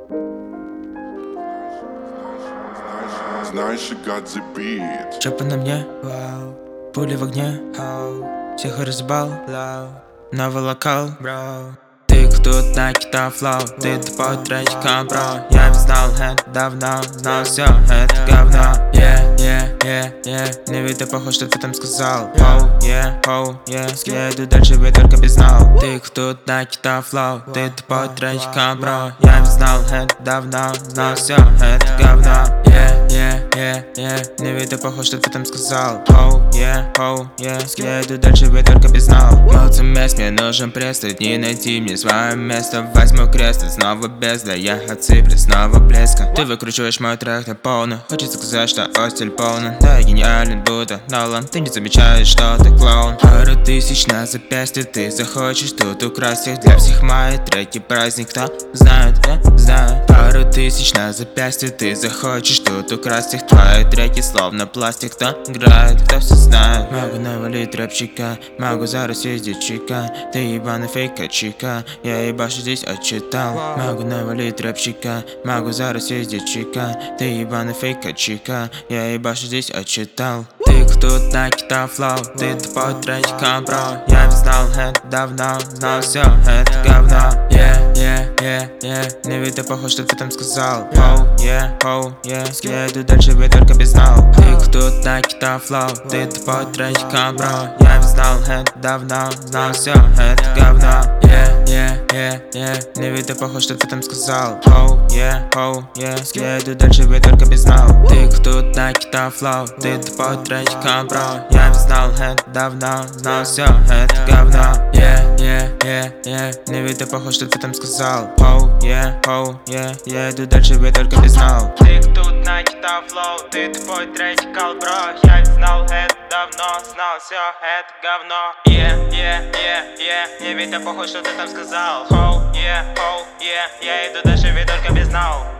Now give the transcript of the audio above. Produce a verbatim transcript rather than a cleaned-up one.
Знаешь, I got the beat. Чопа на мне, вау, пули в огне, хау, всех разбал, лау, новый локал, бро. Ты кто на кита флоу, ты тупой тречка, бро. Я ведь знал это давно, знал все это говно. Yeah, yeah, yeah, yeah, не видно похож, что ты там сказал. Оу, yeah, оу, yeah, я иду дальше, вы только без знал. Ты кто на кита флоу, ты тупой тречка, бро. Я ведь знал это давно, знал все это говно. Yeah, yeah, yeah, yeah, не видно похож, что ты там сказал. Оу, yeah, оу, yeah, я иду дальше, вы только без знал. Молодцемес, мне нужен пресс, не найти мне свое место. Возьму крест, и снова бездна, я отсыплю снова блеска. Ты выкручиваешь мой трек на полную, хочется сказать, что остель полна. Да, я гениален, будто Нолан, ты не замечаешь, что ты клоун. Пару тысяч на запястье, ты захочешь тут украсть их. Для всех мои треки праздник, кто знает, я знаю. Пару тысяч на запястье, ты захочешь тут украсть их. Твои треки словно пластик, кто играет, кто все знает. Могу навалить рэпчика, могу зарастить дичика. Ты ебаный фейка чика, я ебашу здесь отчитал. Могу навалить рэпчика, могу зарастить дичика. Ты ебаный фейка чика, я ебашу здесь отчитал. Ты кто на кита флоу, ты тупой тречка, бро. Я ведь знал это давно, знал все это говно. Yeah, yeah, yeah, yeah, не видно похож, что ты там сказал. Оу, yeah, оу, yeah, я иду дальше, вы только без знал. Ты кто на кита флоу, ты тупой тречка, бро. Я ведь знал это давно, знал все это говно. Yeah, yeah, yeah, yeah, не видно похож, что ты там сказал. Оу, yeah, оу, yeah, я иду дальше, вы только без знал. Ты кто на кита флоу, ты тупой тречка, бро. Я ведь знал это давно, знал все это говно. Yeah, yeah, yeah, yeah, не видно похож, что ты там сказал. Оу, yeah, оу, yeah, я иду дальше, вы только без знал. Ты кто на кита флоу, ты тупой тречка, бро. Я ведь знал это давно, знал все это говно. Yeah, yeah, yeah, yeah, не видно похож, что ты там сказал. Оу, yeah, оу, yeah, я иду дальше, вы только без знал.